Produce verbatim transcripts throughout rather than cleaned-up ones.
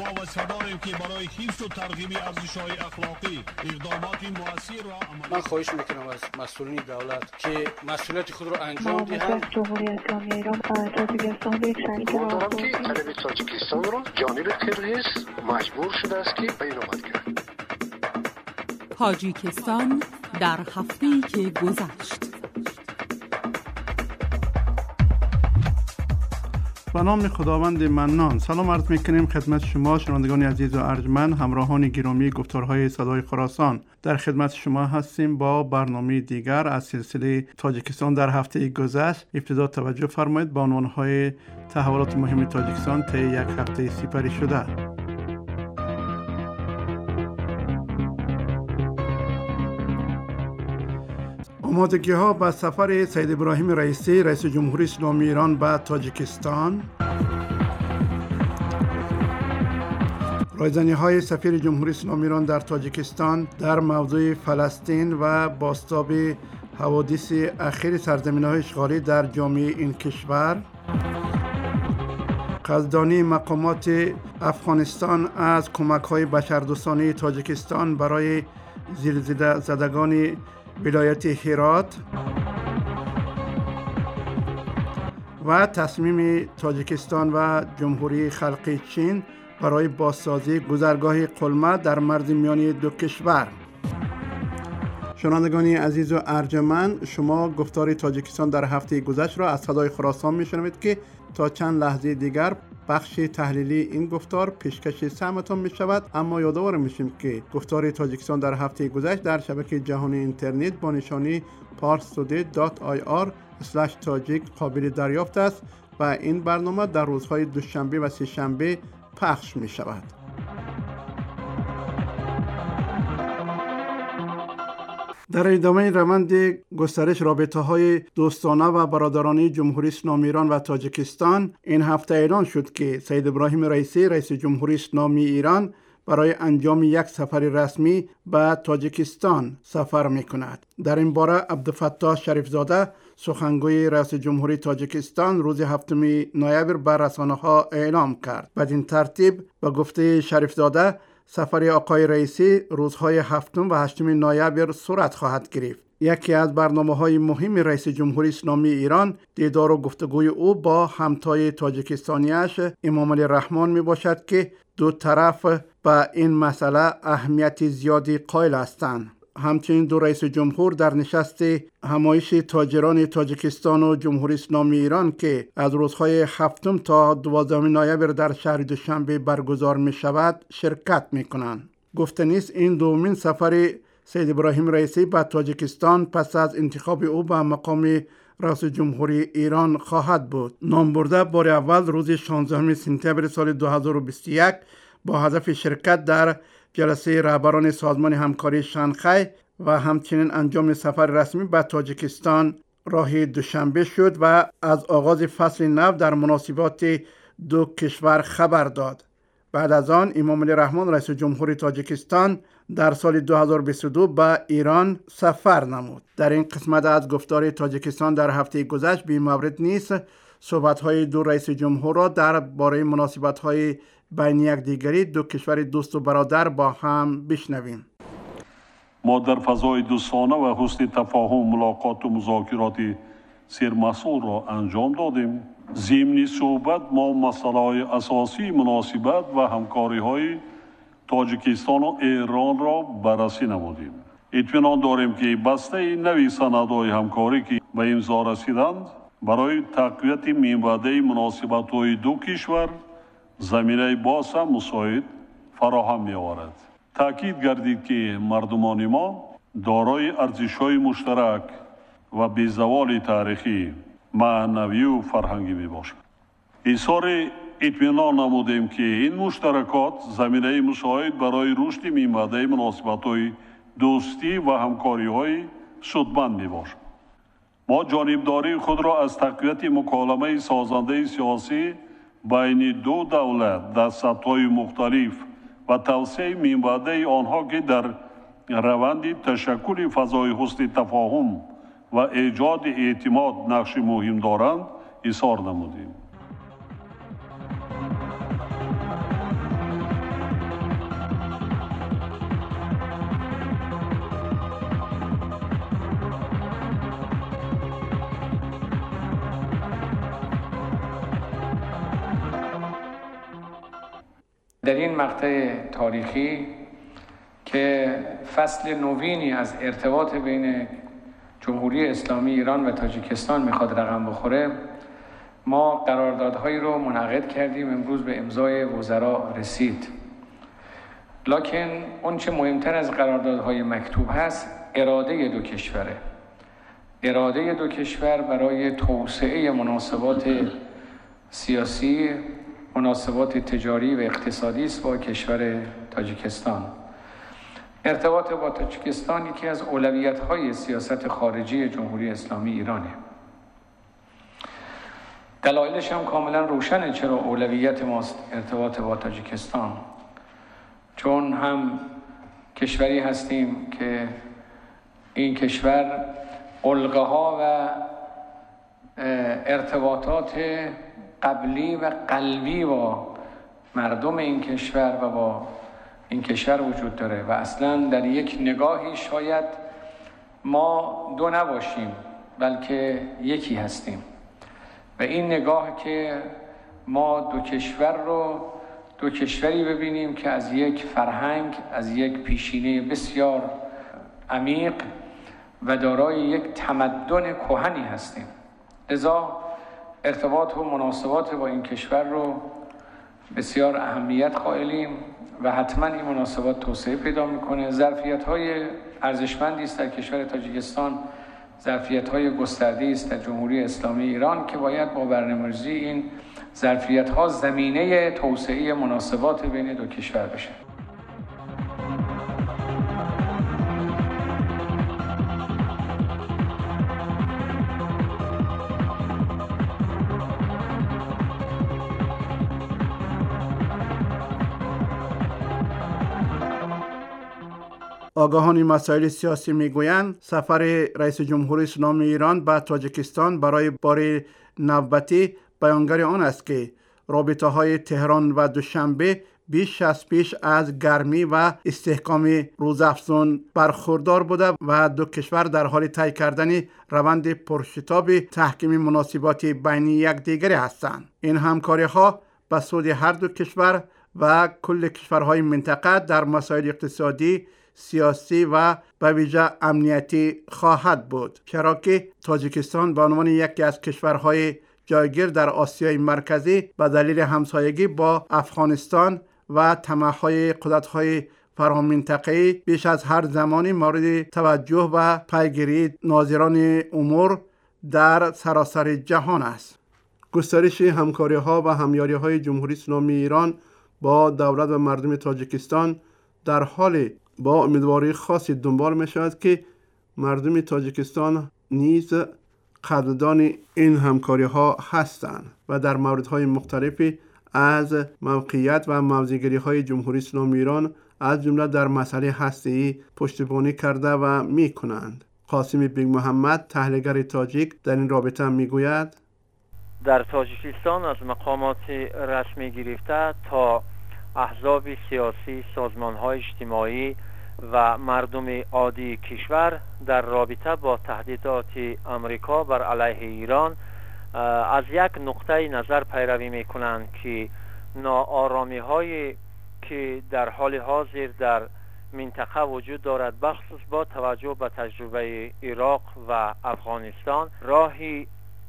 ما و صدایی که برای حفظ و ترغیب ارزش‌های اخلاقی اقدامات مؤثر را عملی. من خواهش میکنم از مسئولین دولت که مسئولیت خود را انجام دهند. جمهوری اسلامی ایران تاجیکستان یک شریک راهبردی طلب تاجیکستان را جانب قرقیز مجبور شده است که بین‌آمد کند. تاجیکستان در هفته‌ای که گذشت. به نام خداوند منان. سلام عرض میکنیم خدمت شما شنوندگان عزیز و ارجمند، همراهان گرامی گفتارهای صدای خراسان. در خدمت شما هستیم با برنامه دیگر از سلسله تاجیکستان در هفته گذشت. ابتدا توجه فرمایید به عنوانهای تحولات مهم تاجیکستان طی یک هفته سپری شده. آمادگی ها به سفر سید ابراهیم رئیسی رئیس جمهوری اسلامی ایران به تاجیکستان، رایزنی های سفیر جمهوری اسلامی ایران در تاجیکستان در موضوع فلسطین و بازتاب حوادث اخیر سرزمین های اشغالی در جامعه این کشور، قدردانی مقامات افغانستان از کمک های بشردوستانه تاجیکستان برای زلزله زدگان ولایت هرات و تصمیم تاجیکستان و جمهوری خلق چین برای بازسازی گذرگاه قلمه در مرز میانی دو کشور. شنوندگان عزیز و ارجمند، شما گفتار تاجیکستان در هفته گذشته را از صدای خراسان میشنوید که تا چند لحظه دیگر بخش تحلیلی این گفتار پیشکش سهمتان می شود. اما یادآور میشیم که گفتار تاجیکستان در هفته گذشته در شبکه جهانی اینترنت با نشانی پارس تودی دات آی آر اسلش تاجیک قابل دریافت است و این برنامه در روزهای دوشنبه و سه شنبه پخش می شود. در ادامه روند گسترش رابطه‌های دوستانه و برادرانه جمهوری اسلامی ایران و تاجیکستان، این هفته اعلان شد که سید ابراهیم رئیسی رئیس جمهوری اسلامی ایران برای انجام یک سفر رسمی به تاجیکستان سفر می‌کند. در این باره عبدالفتاح شریفزاده سخنگوی رئیس جمهوری تاجیکستان روز هفتم نوامبر به رسانه‌ها اعلام کرد. بدین ترتیب به گفته شریفزاده سفر آقای رئیسی روزهای هفتم و هشتم نوامبر صورت خواهد گرفت. یکی از برنامه‌های مهم رئیس جمهوری اسلامی ایران دیدار و گفتگوی او با همتای تاجیکستانیش امام علی رحمان می باشد که دو طرف به این مسئله اهمیت زیادی قائل هستند. همچنین دو رئیس جمهور در نشست همایش تاجران تاجیکستان و جمهوری اسلامی ایران که از روزهای هفتم تا دوازدهم نوامبر در شهر دوشنبه برگزار می شود شرکت می کنند. گفته نیست این دومین سفر سید ابراهیم رئیسی به تاجیکستان پس از انتخاب او به مقام رئیس جمهوری ایران خواهد بود. نام برده بار اول روز شانزدهم سپتامبر سال دو هزار و بیست و یک با هدف شرکت در جلسه رهبران سازمان همکاری شانگهای و همچنین انجام سفر رسمی به تاجیکستان راه دوشنبه شد و از آغاز فصل نو در مناسبات دو کشور خبر داد. بعد از آن امام علی رحمان رئیس جمهوری تاجیکستان در سال دو هزار و بیست و دو به ایران سفر نمود. در این قسمت از گفتار تاجیکستان در هفته گذشته بی مورد نیست صحبت‌های دو رئیس جمهور را درباره مناسبت‌های بین یکدیگری دو کشور دوست و برادر با هم بشنویم. ما در فضای دوستانه و حسن تفاهم ملاقات و مذاکرات سرمسئول را انجام دادیم. ضمن صحبت ما مسائل اساسی مناسبت و همکاری‌های تاجیکستان و ایران را بررسی نمودیم. اطمینان داریم که بسته نوی سندهای همکاری که به امضا رسیدند برای تقویت میانبرده مناسبت‌های دو کشور زمینه باز هم مساعد فراهم می آورد. تاکید گردید که مردمان ما دارای ارزش‌های مشترک و بی‌زوال تاریخی، معنوی و فرهنگی می باشد. اظهار اطمینان نمودیم که این مشترکات زمینه مساعد برای رشد میانبرده مناسبت‌های دوستی و همکاری‌های سودمند می باشد. ما جانبداری خود را از تقویت مکالمه سازنده سیاسی بین دو دولت در سطح‌های مختلف و توسعه میانبرده آنها که در روند تشکل فضای حسن تفاهم و ایجاد اعتماد نقش مهم دارند اظهار نمودیم. در این مقطع تاریخی که فصل نوینی از ارتباط بین جمهوری اسلامی ایران و تاجیکستان میخواد رقم بخوره، ما قراردادهایی رو منعقد کردیم، امروز به امضای وزرا رسید. لکن اون چه مهمتر از قراردادهای مکتوب هست، اراده دو کشوره. اراده دو کشور برای توسعه مناسبات سیاسی، مناسبات تجاری و اقتصادی است با کشور تاجیکستان. ارتباط با تاجیکستان یکی از اولویت‌های سیاست خارجی جمهوری اسلامی ایرانه. دلایلش هم کاملا روشنه چرا اولویت ماست ارتباط با تاجیکستان. چون هم کشوری هستیم که این کشور الگوها و ارتباطات قبلی و قلبی با مردم این کشور و با این کشور وجود داره و اصلا در یک نگاهی شاید ما دو نباشیم بلکه یکی هستیم و این نگاه که ما دو کشور رو دو کشوری ببینیم که از یک فرهنگ، از یک پیشینه بسیار عمیق و دارای یک تمدن کهنی هستیم. لذا ارتباط و مناسبات با این کشور رو بسیار اهمیت قائلیم و حتما این مناسبات توسعه پیدا میکنه. ظرفیت‌های ارزشمندی است در کشور تاجیکستان، ظرفیت‌های گسترده‌ای است در جمهوری اسلامی ایران که باید با برنامه‌ریزی این ظرفیت‌ها زمینه توسعه مناسبات بین دو کشور بشه. آگاهان مسائل سیاسی میگویند سفر رئیس جمهوری اسلامی ایران به تاجیکستان برای بار نوبتی بیانگر آن است که رابطه های تهران و دوشنبه بیش از پیش از گرمی و استحکام روزافزون برخوردار بوده و دو کشور در حال طی کردن روند پرشتاب تحکیم مناسبات بین یکدیگر هستند. این همکاری ها به سود هر دو کشور و کل کشورهای منطقه در مسائل اقتصادی، سیاسی و به ویژه امنیتی خواهد بود، چرا که تاجیکستان به عنوان یکی از کشورهای جایگیر در آسیای مرکزی به دلیل همسایگی با افغانستان و طمع‌های قدرت‌های فرامنطقه‌ای بیش از هر زمانی مورد توجه و پیگیری ناظران امور در سراسر جهان است. گسترش همکاری‌ها و همیاری‌های جمهوری اسلامی ایران با دولت و مردم تاجیکستان در حال با امیدواری خاصی دنبال می شود که مردم تاجیکستان نیز قدردان این همکاری ها هستند و در موردهای مختلفی از موقعیت و موضع‌گیری های جمهوری اسلامی ایران از جمله در مسئله هسته‌ای پشتیبانی کرده و می کنند. قاسم بیگ محمد، تحلیلگر تاجیک، در این رابطه می گوید در تاجیکستان از مقامات رسمی گرفته تا احزاب سیاسی، سازمان‌های اجتماعی و مردم عادی کشور در رابطه با تهدیدات آمریکا بر علیه ایران از یک نقطه نظر پیروی می‌کنند که ناآرامی‌هایی که در حال حاضر در منطقه وجود دارد بخصوص با توجه به تجربه عراق و افغانستان، راهی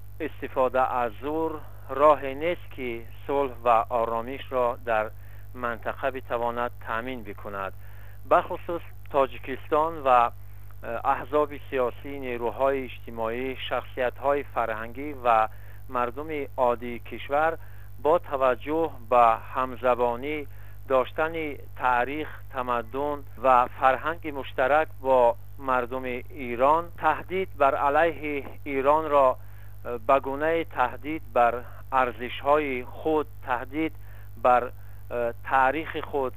استفاده از زور راهی نیست که صلح و آرامش را در منطقه بتواند تامین بکند. بخصوص تاجیکستان و احزاب سیاسی، نیروهای اجتماعی، شخصیت‌های فرهنگی و مردم عادی کشور با توجه به همزبانی داشتن تاریخ، تمدن و فرهنگ مشترک با مردم ایران، تهدید بر علیه ایران را به گونه تهدید بر ارزش‌های خود، تهدید بر تاریخ خود،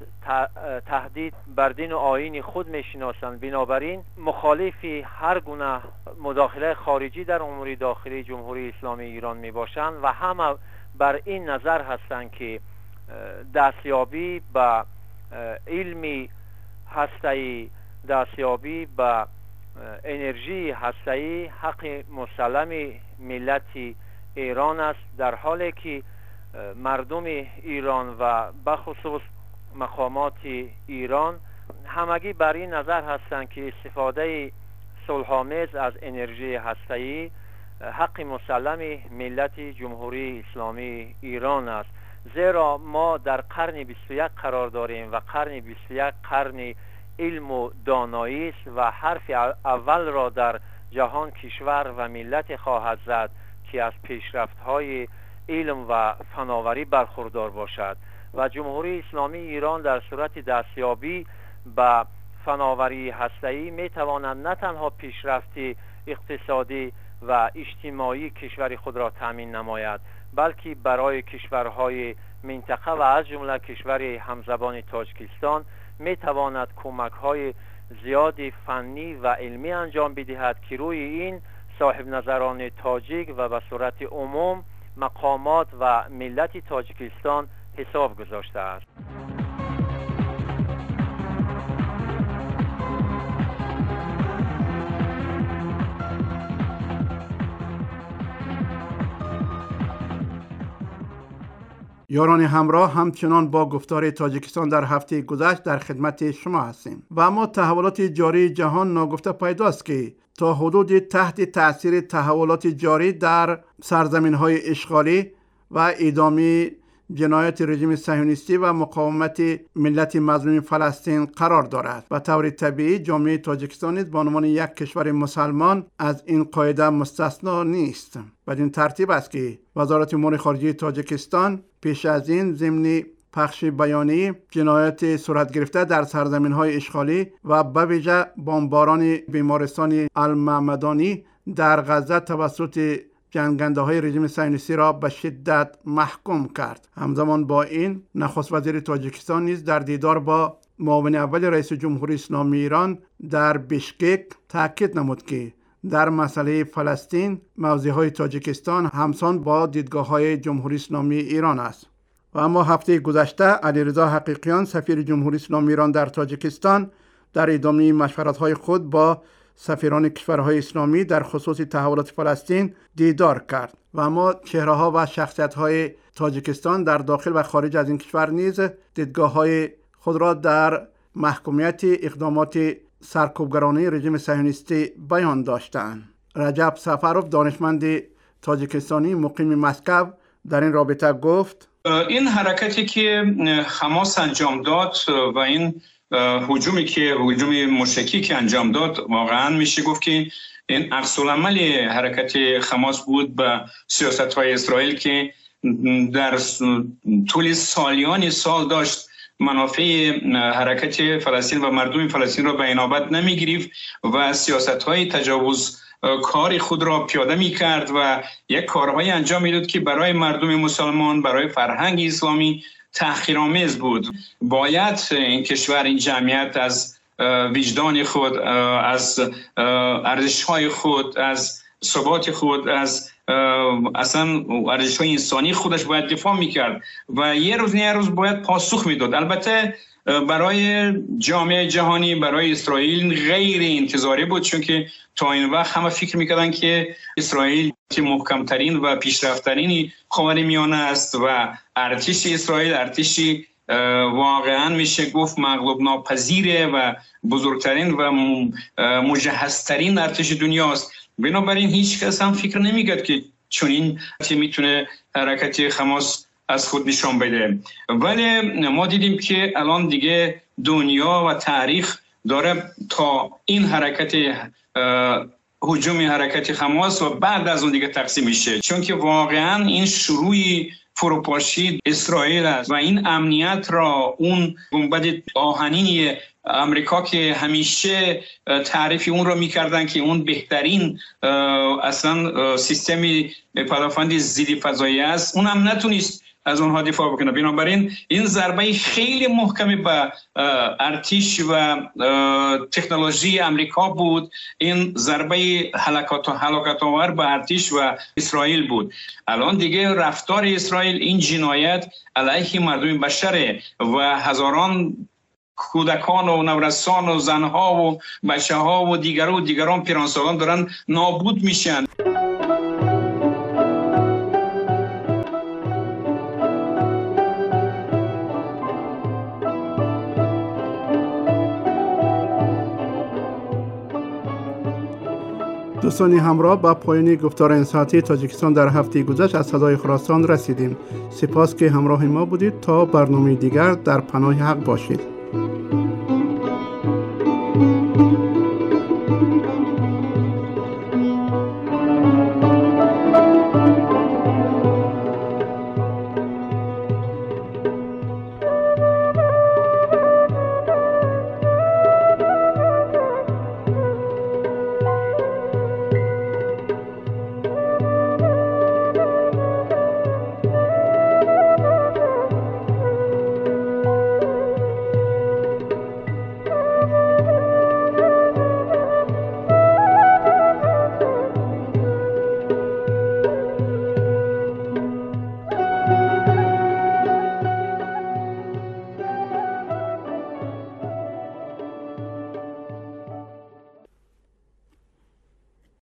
تهدید بر دین و آیین خود میشناسند. بنابراین مخالف هر گونه مداخله خارجی در امور داخلی جمهوری اسلامی ایران میباشند و همه بر این نظر هستند که دستیابی به علم هسته‌ای، دستیابی به انرژی هسته‌ای حق مسلم ملت ایران است، در حالی که مردم ایران و بخصوص مقامات ایران همگی بر این نظر هستند که استفاده صلح‌آمیز از انرژی هسته‌ای حق مسلم ملت جمهوری اسلامی ایران است، زیرا ما در قرن بیست و یک قرار داریم و قرن بیست و یک قرن علم و دانایی است و حرف اول را در جهان کشور و ملت خواهد زد که از پیشرفت‌های علم و فناوری برخوردار باشد و جمهوری اسلامی ایران در صورت دستیابی به فناوری هسته‌ای می‌تواند نه تنها پیشرفت اقتصادی و اجتماعی کشور خود را تامین نماید، بلکه برای کشورهای منطقه و از جمله کشور همزبان تاجیکستان می‌تواند کمک‌های زیاد فنی و علمی انجام بدهد که روی این صاحب نظران تاجیک و به صورت عموم مقامات و ملت تاجیکستان حساب گذاشته است. یاران همراه، همچنان با گفتار تاجیکستان در هفته گذشته در خدمت شما هستیم و اما تحولات جاری جهان ناگفته پیداست که تا حدود تحت تأثیر تحولات جاری در سرزمین‌های اشغالی و ادامه جنایت رژیم صهیونیستی و مقاومت ملت مظلوم فلسطین قرار دارد و طور طبیعی جامعه تاجیکستان نیز به عنوان یک کشور مسلمان از این قاعده مستثنا نیست. بدین ترتیب است که وزارت امور خارجه تاجیکستان پیش از این ضمن پخش بیانیه جنایت صورت گرفته در سرزمین‌های اشغالی و به ویژه بمباران بیمارستان المعمدانی در غزه توسط جنگنده های رژیم صهیونیستی را به شدت محکوم کرد. همزمان با این نخست وزیر تاجیکستان نیز در دیدار با معاون اول رئیس جمهوری اسلامی ایران در بیشکک تاکید نمود که در مسئله فلسطین موضع های تاجیکستان همسان با دیدگاه های جمهوری اسلامی ایران است. و اما هفته گذشته علیرضا حقیقیان سفیر جمهوری اسلامی ایران در تاجیکستان در ادامه مشورت های خود با سفیران کشورهای اسلامی در خصوص تحولات فلسطین دیدار کرد و اما چهره ها و شخصیت های تاجیکستان در داخل و خارج از این کشور نیز دیدگاه های خود را در محکومیت اقدامات سرکوبگرانه رژیم صهیونیستی بیان داشتند. رجب سفروف دانشمند تاجیکستانی مقیم مسکو در این رابطه گفت این حرکتی که حماس انجام داد و این هجومی که هجوم موشکی که انجام داد واقعا میشه گفت که این عکس العمل حرکت حماس بود به سیاست‌های اسرائیل که در طول سالیان سال داشت منافع حرکت فلسطین و مردم فلسطین را به انابت نمیگرفت و سیاست‌های تجاوز کار خود را پیاده می کرد و یک کارهای انجام میداد که برای مردم مسلمان، برای فرهنگ اسلامی تحقیرآمیز بود. باید این کشور، این جمعیت از وجدان خود، از ارزش‌های خود، از ثبات خود، از اصلا ارزش‌های انسانی خودش باید دفاع میکرد و یه روز نه یه روز باید پاسخ میداد. البته برای جامعه جهانی، برای اسرائیل غیر انتظاری بود، چون که تا این وقت همه فکر میکردن که اسرائیل محکمترین و پیشرفتترین خاورمیانه است و ارتش اسرائیل ارتشی واقعا میشه گفت مغلوب ناپذیره و بزرگترین و مجهزترین ارتش دنیاست. بنابراین هیچ کس هم فکر نمیکرد که چنین میتونه حرکت حماس از خود نشان بده. ولی ما دیدیم که الان دیگه دنیا و تاریخ داره تا این حرکت هجوم حرکت حماس و بعد از اون دیگه تقسیم میشه، چون که واقعا این شروعی فروپاشی اسرائیل است و این امنیت را اون گنبد آهنین امریکا که همیشه تعریف اون را میکردن که اون بهترین اصلا سیستم پدافند ضد فضایی است، اون هم نتونست از اونها دفاع بکنه. بنابراین این ضربه خیلی محکمی به ارتش و تکنولوژی امریکا بود. این ضربه هلاکت هلاکت آور به ارتش و اسرائیل بود. الان دیگه رفتار اسرائیل این جنایت علیه مردم بشره و هزاران کودکان و نورسان و زنها و بچه ها و دیگر و دیگران پیرانسالان دارن نابود میشن. دوستان همراه، با پایان گفتار این ساعتی تاجیکستان در هفته گذشت از صدای خراسان رسیدیم. سپاس که همراه ما بودید. تا برنامه دیگر در پناه حق باشید.